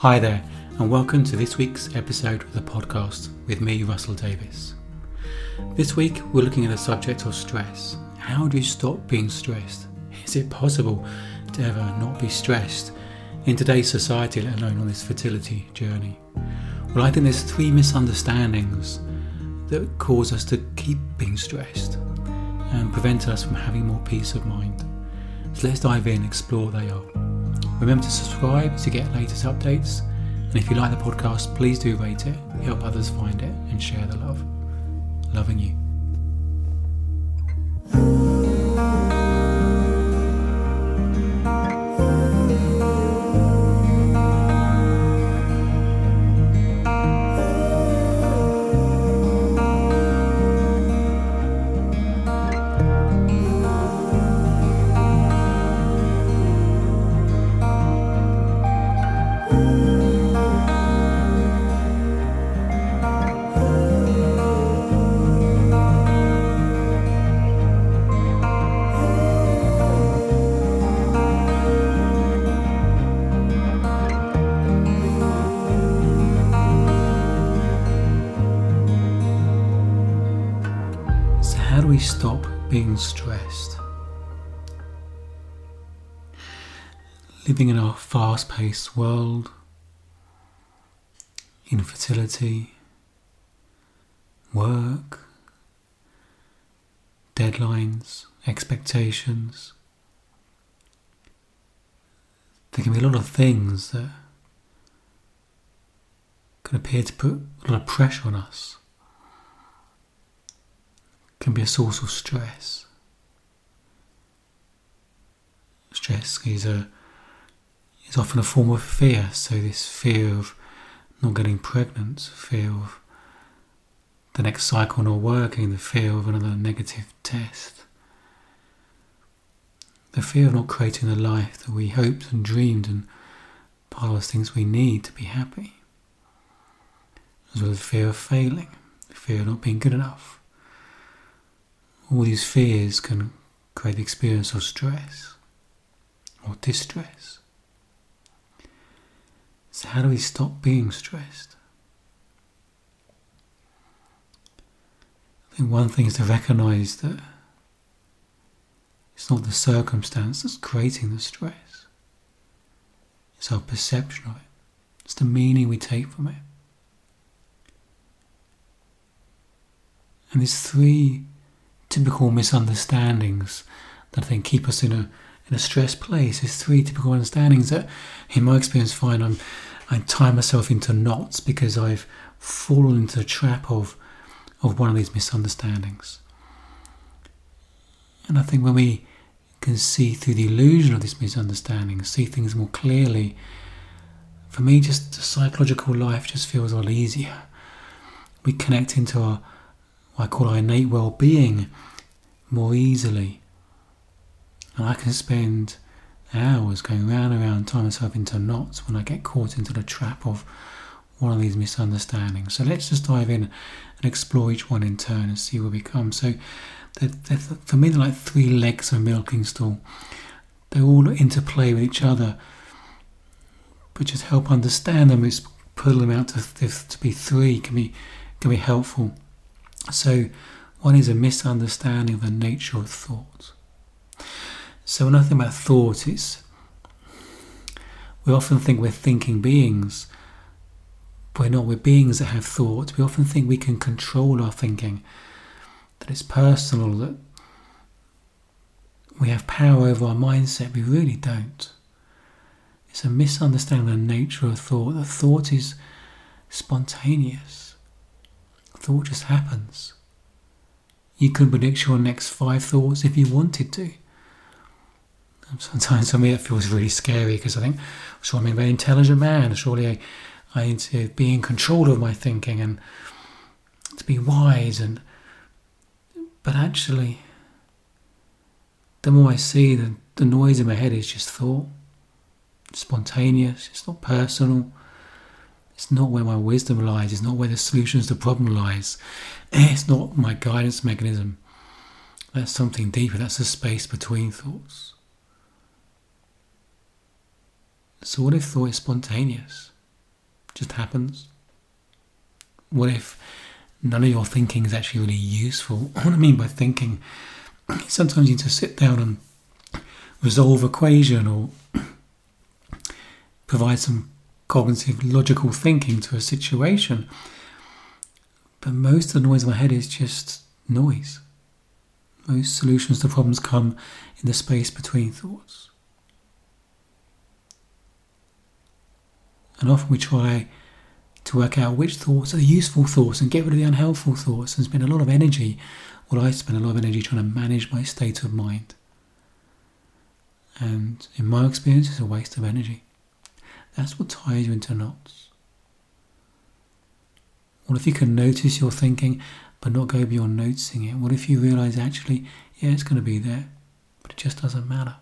Hi there, and welcome to this week's episode of the podcast with me, Russell Davis. This week we're looking at the subject of stress. How do you stop being stressed? Is it possible to ever not be stressed in today's society, let alone on this fertility journey? Well, I think there's three misunderstandings that cause us to keep being stressed and prevent us from having more peace of mind. So let's dive in and explore what they are. Remember to subscribe to get latest updates, and if you like the podcast, please do rate it, help others find it, and share the love. Loving you. How do we stop being stressed? Living in our fast-paced world, infertility, work, deadlines, expectations. There can be a lot of things that can appear to put a lot of pressure on us. Can be a source of stress. Stress is often a form of fear. So this fear of not getting pregnant, fear of the next cycle not working, the fear of another negative test, the fear of not creating the life that we hoped and dreamed and part of those things we need to be happy, as well as the fear of failing, the fear of not being good enough. All these fears can create the experience of stress or distress. So how do we stop being stressed? I think one thing is to recognise that it's not the circumstance that's creating the stress. It's our perception of it. It's the meaning we take from it. And there's three typical misunderstandings that I think keep us in a stressed place. There's three typical understandings that, in my experience, I tie myself into knots because I've fallen into the trap of one of these misunderstandings. And I think when we can see through the illusion of this misunderstanding, see things more clearly, for me, just the psychological life just feels a lot easier. We connect into what I call our innate well-being more easily. And I can spend hours going round and round, tying myself into knots when I get caught into the trap of one of these misunderstandings. So let's just dive in and explore each one in turn and see where we come. So for me, they're like three legs of a milking stool. They all interplay with each other, but just help understand them, is put them out to be three can be helpful. So one is a misunderstanding of the nature of thought. So when I think about thought, we often think we're thinking beings, but we're not. We're beings that have thought. We often think we can control our thinking, that it's personal, that we have power over our mindset. We really don't. It's a misunderstanding of the nature of thought. The thought is spontaneous. Thought just happens. You could predict your next 5 thoughts if you wanted to. And sometimes for me it feels really scary because I think, sure, I'm a very intelligent man. Surely I need to be in control of my thinking and to be wise. But actually, the more I see, the noise in my head is just thought. It's spontaneous. It's not personal. It's not where my wisdom lies. It's not where the solutions to the problem lies. It's not my guidance mechanism. That's something deeper. That's the space between thoughts. So what if thought is spontaneous? just happens? What if none of your thinking is actually really useful? What I mean by thinking, sometimes you need to sit down and resolve equation or provide some cognitive, logical thinking to a situation. But most of the noise in my head is just noise. Most solutions to problems come in the space between thoughts. And often we try to work out which thoughts are the useful thoughts and get rid of the unhelpful thoughts. And spend a lot of energy, I spend a lot of energy trying to manage my state of mind. And in my experience, it's a waste of energy. That's what ties you into knots. What if you can notice your thinking but not go beyond noticing it? What if you realise actually, yeah, it's going to be there, but it just doesn't matter?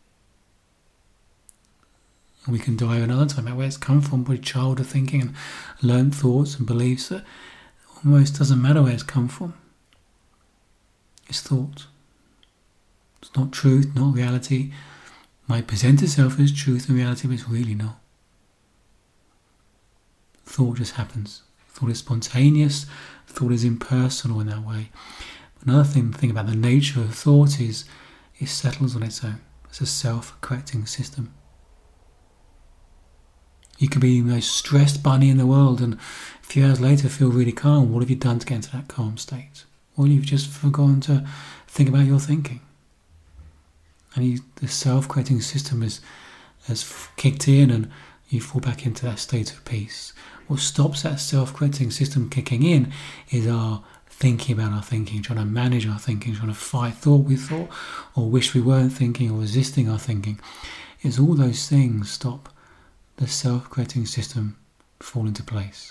And we can dive another time about where it's come from, with childhood thinking and learned thoughts and beliefs that almost doesn't matter where it's come from. It's thought. It's not truth, not reality. It might present itself as truth and reality, but it's really not. Thought just happens. Thought is spontaneous. Thought is impersonal in that way. Another thing about the nature of thought is it settles on its own. It's a self-correcting system. You could be the most stressed bunny in the world and a few hours later feel really calm. What have you done to get into that calm state? Well, you've just forgotten to think about your thinking. And the self-correcting system has kicked in and you fall back into that state of peace. What stops that self-correcting system kicking in is our thinking about our thinking, trying to manage our thinking, trying to fight thought with thought, or wish we weren't thinking, or resisting our thinking. It's all those things stop the self-correcting system fall into place.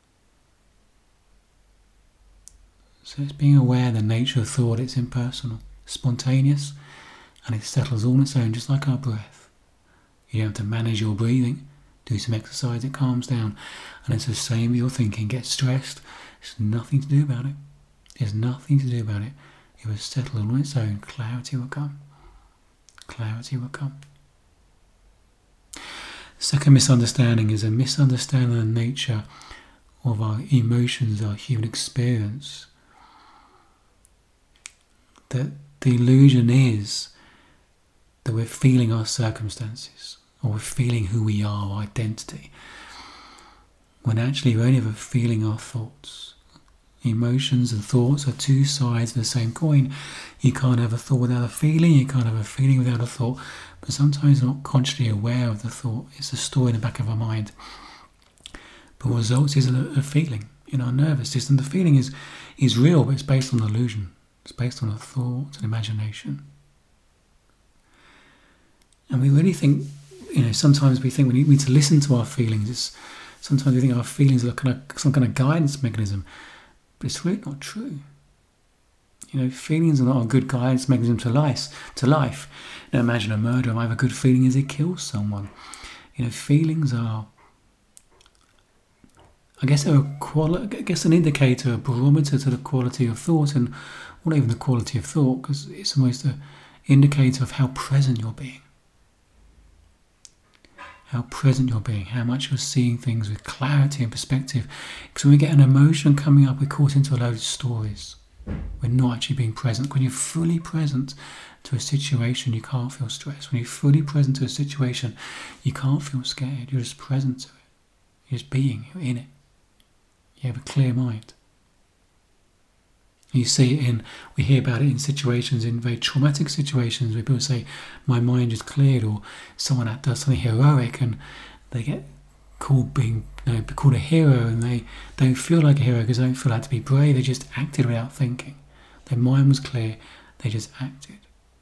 So it's being aware of the nature of thought. It's impersonal, spontaneous, and it settles all on its own, just like our breath. You don't have to manage your breathing. Do some exercise, it calms down. And it's the same with your thinking. Get stressed, there's nothing to do about it. There's nothing to do about it. It will settle on its own. Clarity will come. Clarity will come. Second misunderstanding is a misunderstanding of the nature of our emotions, our human experience. That the illusion is that we're feeling our circumstances, or we're feeling who we are, our identity, when actually we're only ever feeling our thoughts. Emotions and thoughts are two sides of the same coin. You can't have a thought without a feeling, you can't have a feeling without a thought, but sometimes we're not consciously aware of the thought. It's a story in the back of our mind. But what results is a feeling in our nervous system. The feeling is real, but it's based on illusion. It's based on a thought and imagination. And we really think, sometimes we think we need to listen to our feelings. Sometimes we think our feelings are some kind of guidance mechanism, but it's really not true. Feelings are not a good guidance mechanism to life. Now imagine a murderer might have a good feeling as he kills someone. Feelings are, an indicator, a barometer to the quality of thought, and not even the quality of thought, because it's almost an indicator of how present you're being. How present you're being, how much you're seeing things with clarity and perspective. Because when we get an emotion coming up, we're caught into a load of stories. We're not actually being present. When you're fully present to a situation, you can't feel stress. When you're fully present to a situation, you can't feel scared. You're just present to it. You're just being, you're in it. You have a clear mind. You see we hear about it in situations, in very traumatic situations, where people say, my mind is cleared, or someone that does something heroic and they get called a hero, and they don't feel like a hero because they don't feel like to be brave. They just acted without thinking. Their mind was clear, they just acted.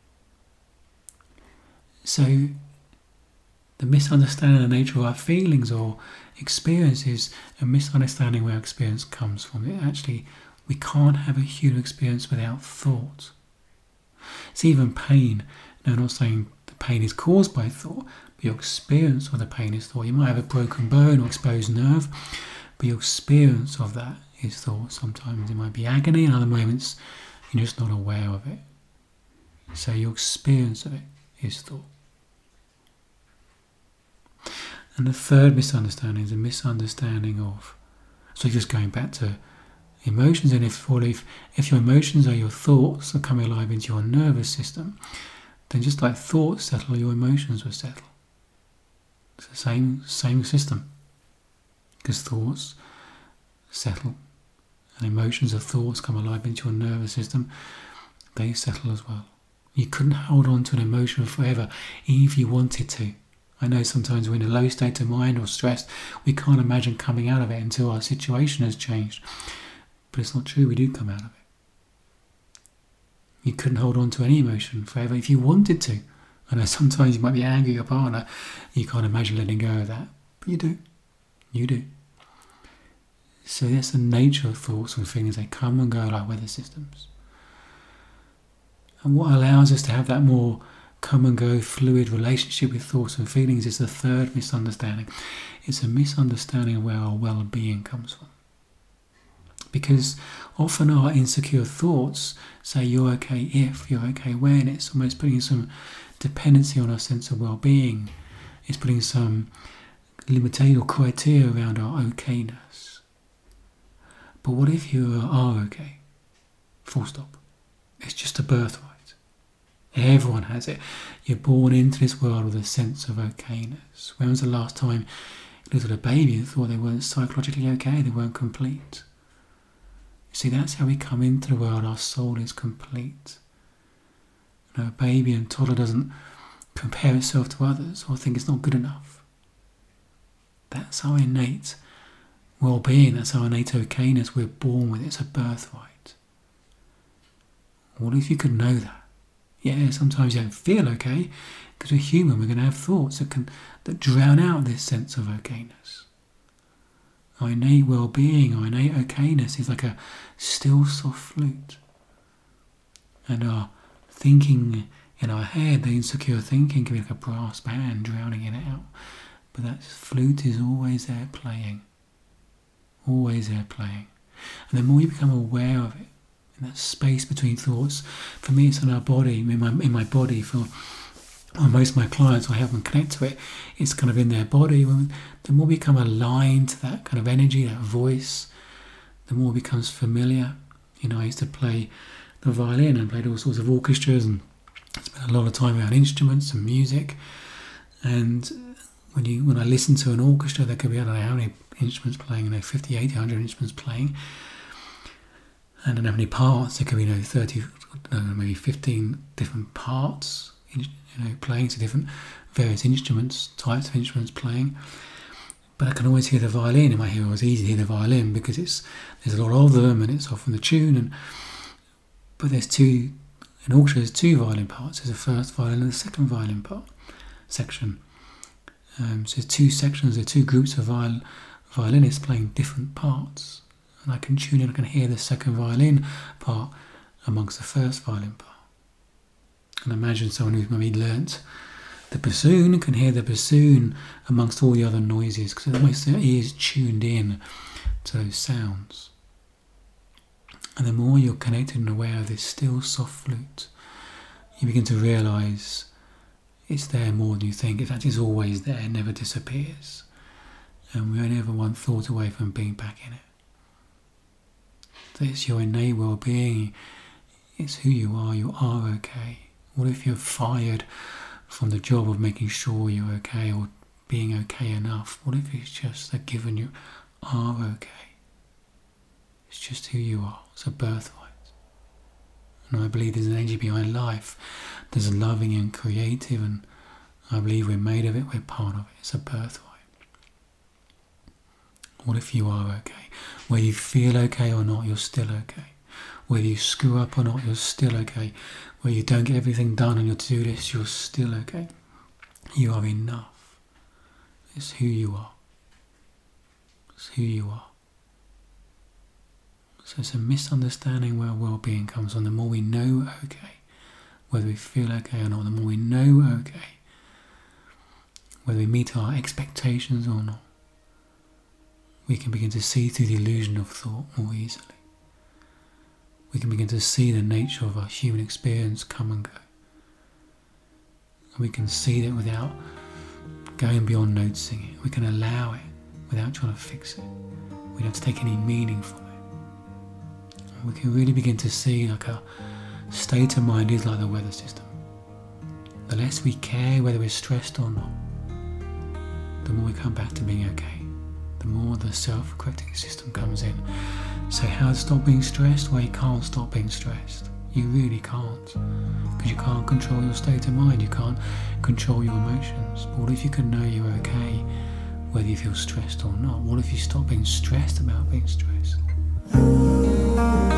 So the misunderstanding of the nature of our feelings or experiences, a misunderstanding where our experience comes from. We can't have a human experience without thought. It's even pain. Now, I'm not saying the pain is caused by thought, but your experience of the pain is thought. You might have a broken bone or exposed nerve, but your experience of that is thought. Sometimes it might be agony, and other moments you're just not aware of it. So your experience of it is thought. And the third misunderstanding is a misunderstanding of, so just going back to emotions, and if your emotions are your thoughts that come alive into your nervous system, then just like thoughts settle, your emotions will settle. It's the same system, because thoughts settle, and emotions of thoughts come alive into your nervous system, they settle as well. You couldn't hold on to an emotion forever, even if you wanted to. I know sometimes we're in a low state of mind or stressed, we can't imagine coming out of it until our situation has changed. But it's not true, we do come out of it. You couldn't hold on to any emotion forever if you wanted to. I know sometimes you might be angry at your partner, you can't imagine letting go of that, but you do. You do. So that's the nature of thoughts and feelings. They come and go like weather systems. And what allows us to have that more come and go fluid relationship with thoughts and feelings is the third misunderstanding. It's a misunderstanding of where our well-being comes from. Because often our insecure thoughts say you're okay if, you're okay when. It's almost putting some dependency on our sense of well-being. It's putting some limitation or criteria around our okayness. But what if you are okay? Full stop. It's just a birthright. Everyone has it. You're born into this world with a sense of okayness. When was the last time you looked at a baby and thought they weren't psychologically okay, they weren't complete? See, that's how we come into the world. Our soul is complete. You know, a baby and toddler doesn't compare itself to others or think it's not good enough. That's our innate well-being. That's our innate okayness. We're born with it. It's a birthright. What if you could know that? Yeah, sometimes you don't feel okay because we're human. We're going to have thoughts that drown out this sense of okayness. Our innate well-being, our innate okayness is like a still soft flute. And our thinking in our head, the insecure thinking, can be like a brass band drowning it out. But that flute is always there playing. Always there playing. And the more you become aware of it, in that space between thoughts, for me it's in our body, in my body, for most of my clients, I help them connect to it. It's kind of in their body. The more we become aligned to that kind of energy, that voice, the more it becomes familiar. You know, I used to play the violin and played all sorts of orchestras and spent a lot of time around instruments and music. And when I listen to an orchestra, there could be, I don't know how many instruments playing, 50, 80, 100 instruments playing. And I don't know how many parts, there could be 30, maybe 15 different parts, playing to different various instruments, types of instruments playing. But I can always hear the violin in my ear. It's easy to hear the violin because there's a lot of them and it's often the tune. But in orchestra there's two violin parts. There's a first violin and a second violin part section. So there's two sections, there are two groups of violinists playing different parts. And I can tune in, I can hear the second violin part amongst the first violin part. And imagine someone who's maybe learnt the bassoon can hear the bassoon amongst all the other noises because almost their ears tuned in to those sounds. And the more you're connected and aware of this still soft flute, you begin to realise it's there more than you think. In fact, it's always there, it never disappears. And we're only ever one thought away from being back in it. It's your innate well-being. It's who you are okay. What if you're fired from the job of making sure you're okay or being okay enough? What if it's just that given you are okay? It's just who you are. It's a birthright. And I believe there's an energy behind life. There's loving and creative, and I believe we're made of it, we're part of it. It's a birthright. What if you are okay? Whether you feel okay or not, you're still okay. Whether you screw up or not, you're still okay. Whether you don't get everything done on your to-do list, you're still okay. You are enough. It's who you are. It's who you are. So it's a misunderstanding where well-being comes from. The more we know okay, whether we feel okay or not, the more we know okay, whether we meet our expectations or not, we can begin to see through the illusion of thought more easily. We can begin to see the nature of our human experience come and go. And we can see that without going beyond noticing it. We can allow it without trying to fix it. We don't have to take any meaning from it. And we can really begin to see like our state of mind is like the weather system. The less we care whether we're stressed or not, the more we come back to being okay. The more the self-correcting system comes in. So how to stop being stressed? Well, you can't stop being stressed. You really can't. Because you can't control your state of mind. You can't control your emotions. But what if you could know you're okay whether you feel stressed or not? What if you stop being stressed about being stressed?